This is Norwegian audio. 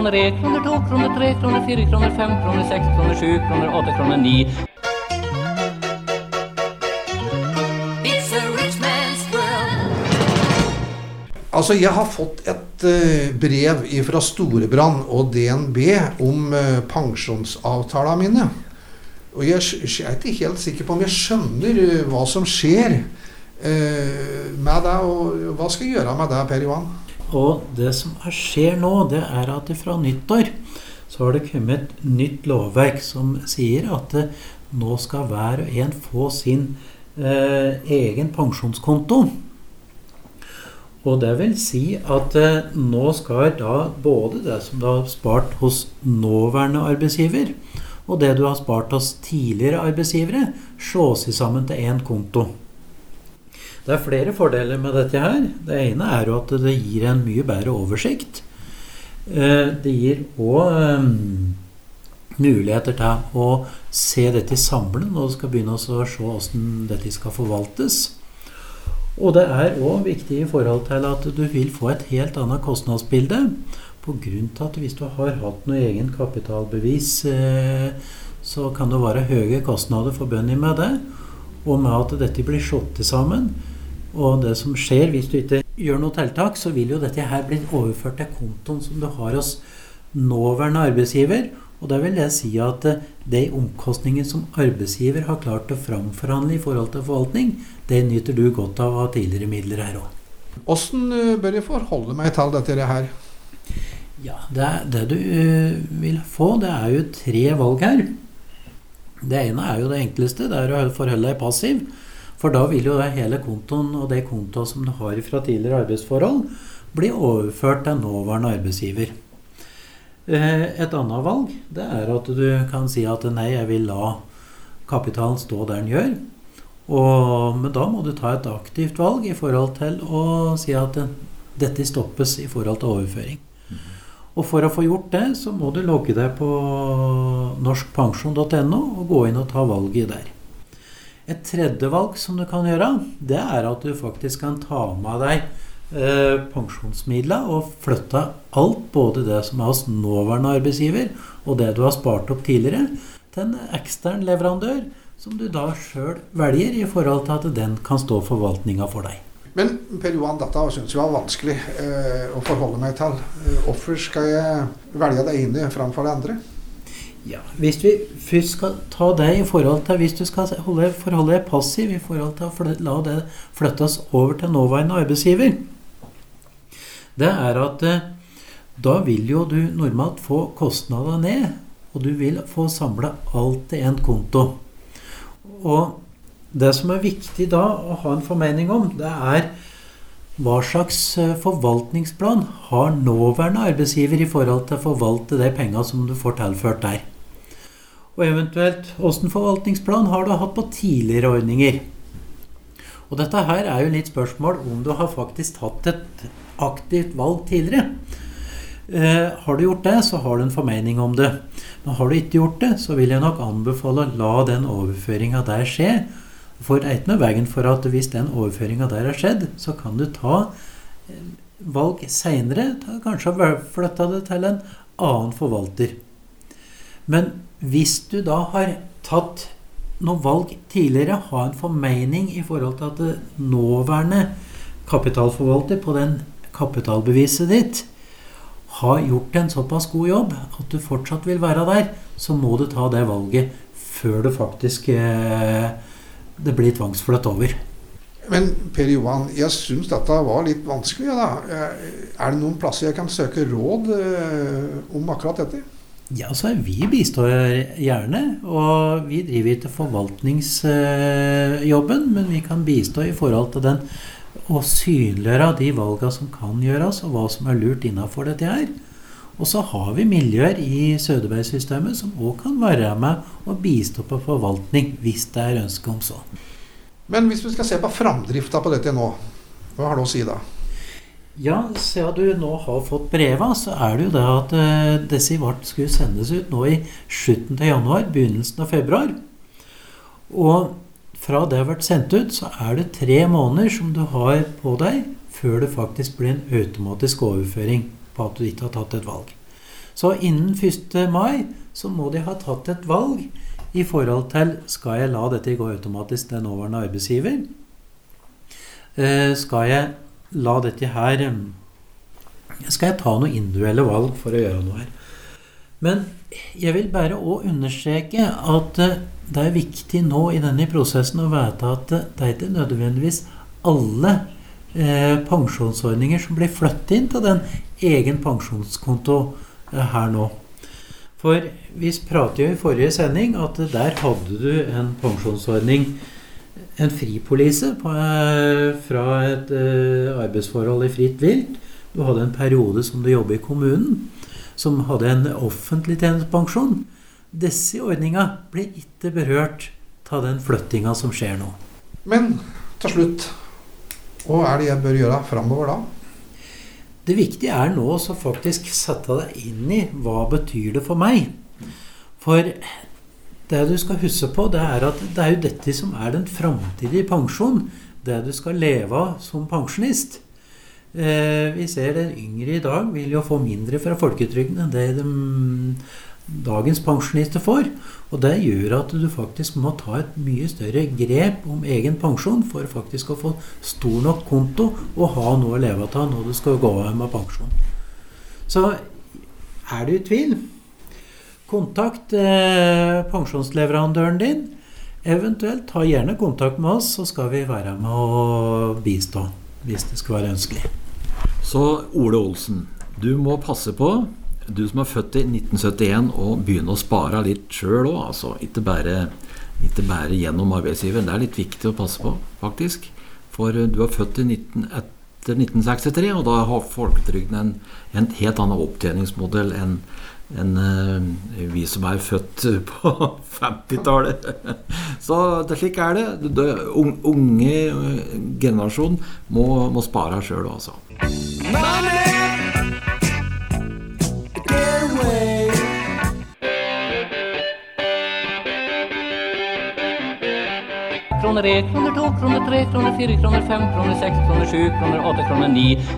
kroner, 1 kroner, 2 kroner, 3 kroner, 4 kroner, 5 kroner, 6 kroner, 7 kroner, 8 kroner, 9. It's a rich man's world. Altså, jeg har fått et brev fra Storebrand og DNB om pensjonsavtalene mine. Og jeg er ikke helt sikker på om jeg skjønner hva som skjer med det, og hva skal jeg gjøre med det, Per Johan? Og det som skjer nå, det at fra nyttår så har det kommet et nytt lovverk som sier at nå skal hver og en få sin egen pensjonskonto. Og det vil si at nå skal da både det som du har spart hos nåværende arbeidsgiver, og det du har spart hos tidligere arbeidsgivere, slås sammen til en konto. Det flere fordeler med dette her. Det ene jo at det gir en mye bedre oversikt. Det gir også muligheter til å se dette samlet når du skal begynne å se hvordan dette skal forvaltes. Og det også viktig i forhold til at du vil få et helt annet kostnadsbilde, på grunn til at hvis du har hatt noe egen kapitalbevis, så kan det være høye kostnader forbundet med det, og med at dette blir slått sammen. Og det som skjer hvis du ikke gjør noe tiltak, så vil jo dette her bli overført til kontoen som du har hos nåværende arbeidsgiver, og det vil det si at de omkostninger som arbeidsgiver har klart å framforhandle i forhold til forvaltning, det nyter du godt av tidligere midler her også. Hvordan bør jeg forholde meg til dette her? Ja, det du vil få, det jo 3 valg her. Det ene jo det enkleste, det å forholde deg passiv, for da vil jo hele kontoen og det kontoen som du har fra tidligere arbeidsforhold bli overført til nåværende arbeidsgiver. Et annet valg, det at du kan si at nei, jeg vil la kapitalen stå der den gjør, men da må du ta et aktivt valg i forhold til å si at dette stoppes i forhold til overføring. Og for å få gjort det, så må du logge deg på norskpensjon.no og gå inn og ta valget der. Et tredje valg som du kan gjøre, det at du faktisk kan ta med deg pensjonsmidler og flytte alt, både det som hos nåværende arbeidsgiver og det du har spart opp tidligere, til en ekstern leverandør som du da selv velger i forhold til at den kan stå forvaltningen for deg. Men Per Johan, dette synes jeg var vanskelig å forholde meg til. Hvorfor skal jeg velge det ene framfor det andre? Ja, hvis vi først skal ta det i forhold til, hvis du skal forholde deg passiv i forhold til å la det flyttes over til nåværende arbeidsgiver, det at da vil jo du normalt få kostnader ned, og du vil få samlet alt i en konto. Og det som viktig da å ha en formening om, det hva slags forvaltningsplan har nåværende arbeidsgiver i forhold til å forvalte de pengene som du får tilført der. Og eventuelt, hvordan forvaltningsplan har du hatt på tidligere ordninger? Og dette her jo litt spørsmål om du har faktisk hatt et aktivt valg tidligere. Har du gjort det, så har du en formening om det. Men har du ikke gjort det, så vil jeg nok anbefale å la den overføringen der skje. For det ikke noe veien for at hvis den overføringen der har skjedd, så kan du ta valg senere, kanskje flytte det til en annen forvalter. Men hvis du da har tatt noen valg tidligere, ha en formening i forhold til at nåværende kapitalforvalter på den kapitalbeviset ditt har gjort en såpass god jobb at du fortsatt vil være der, så må du ta det valget før du faktisk det blir tvangsflytt over. Men Per Johan, jeg synes dette var litt vanskelig da. Det noen plasser jeg kan søke råd om akkurat dette? Ja, så vi bistår gjerne, og vi driver ikke forvaltningsjobben, men vi kan bistå i forhold til den og synliggjøre de valgene som kan gjøres, og hva som lurt innenfor dette her. Og så har vi miljøer i Søderberg-systemet som også kan være med og bistå på forvaltning, hvis det ønske om så. Men hvis vi skal se på framdriften på dette nå, hva har du å si da? Ja, siden du nå har fått brevet, så det jo det at disse skulle sendes ut nå i slutten til januar, begynnelsen av februar. Og fra det har vært sendt ut, så det 3 måneder som du har på deg, før det faktisk blir en automatisk overføring på at du ikke har tatt et valg. Så innen 1. mai så må de ha tatt et valg i forhold til, skal jeg la dette gå automatisk til nåværende arbeidsgiver? Skal jeg la dette her, skal jeg ta noen individuelle valg for å gjøre noe her? Men jeg vil bare også understreke at det er viktig nå i denne prosessen å vite at det er ikke nødvendigvis alle pensjonsordninger som blir flyttet inn til den egen pensjonskonto her nå. For vi pratet jo i forrige sending at der hadde du en pensjonsordning, en fripolise fra et arbeidsforhold i fritt vilt. Du hadde en periode som du jobbet i kommunen, som hadde en offentlig tjenestepensjon. Disse ordninger blir ikke berørt av den flyttingen som skjer nå. Men til slutt, hva er det jeg bør gjøre fremover da? Det viktige er nå å faktisk sette deg inn i hva betyr det for meg. For det du skal huske på, det er at det er jo dette som er den fremtidige pensjon, det du skal leve av som pensjonist. Vi ser den yngre i dag vil jo få mindre fra folketrygden enn det dagens pensjonister får, og det gjør at du faktisk må ta et mye større grep om egen pensjon for faktisk å få stor nok konto og ha noe å leve av når du skal gå av med pensjon. Så er du i tvil, kontakt pensjonsleverandøren din, eventuelt ta gjerne kontakt med oss, så skal vi være med å bistå, hvis det skal være ønskelig. Så Ole Olsen, du må passe på, du som er født i 1971 og begynner å spare litt selv også, altså ikke bare gjennom arbeidsgiver, det er litt viktig å passe på faktisk, for du er født etter 1963, og da har folketrygden en helt annen opptjeningsmodell enn vi som er født på 50-tallet. Så det slik er det, unge generasjon må spare selv altså. Kroner 1, kroner 2, kroner 3, kroner 4, kroner 5, kroner 6, kroner 7, kroner 8, kroner 9,